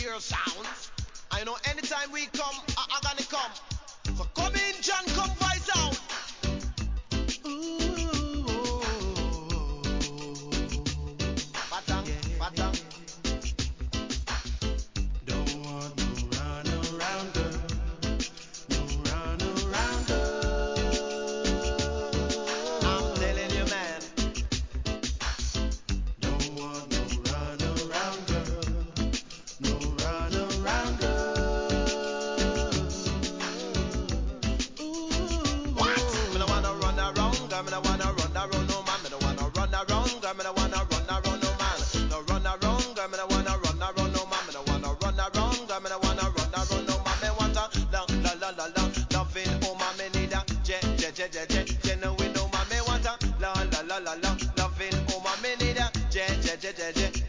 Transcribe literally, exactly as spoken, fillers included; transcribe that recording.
pure sounds. I know anytime we come, I, I gonna come. So come in, John, come vice out. Ooh, batang, batang. Don't want no run around girl, no run around girl. I'm telling you, man. Don't want no run around girl, no run around girl. Ooh, what? Me no wanna run around, girl. Me no wanna run around no man. Me no wanna run around, girl. Me no wanna run around no man. No run around, girl. Me no wanna run around no man. Me no wanna run around, girl. Me no wanna run around no man. Me want a la la la la la loving woman. Me need a je je je je je genuine woman. Me want a la la la la la loving woman. Me need a je je je je je